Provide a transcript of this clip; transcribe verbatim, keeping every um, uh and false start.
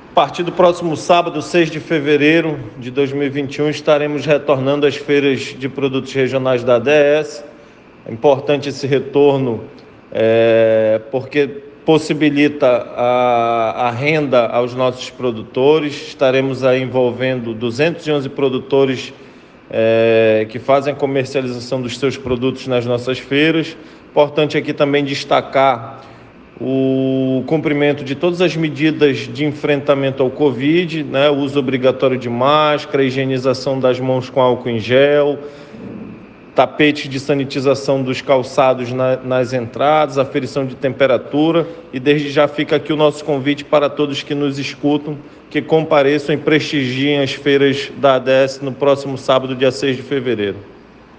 A partir do próximo sábado, seis de fevereiro de dois mil e vinte e um, estaremos retornando às feiras de produtos regionais da A D S. É importante esse retorno é, porque possibilita a, a renda aos nossos produtores. Estaremos aí envolvendo duzentos e onze produtores é, que fazem a comercialização dos seus produtos nas nossas feiras. Importante aqui também destacar o cumprimento de todas as medidas de enfrentamento ao Covid, né? O uso obrigatório de máscara, higienização das mãos com álcool em gel, tapete de sanitização dos calçados na, nas entradas, aferição de temperatura, e desde já fica aqui o nosso convite para todos que nos escutam, que compareçam e prestigiem as feiras da A D S no próximo sábado, dia seis de fevereiro.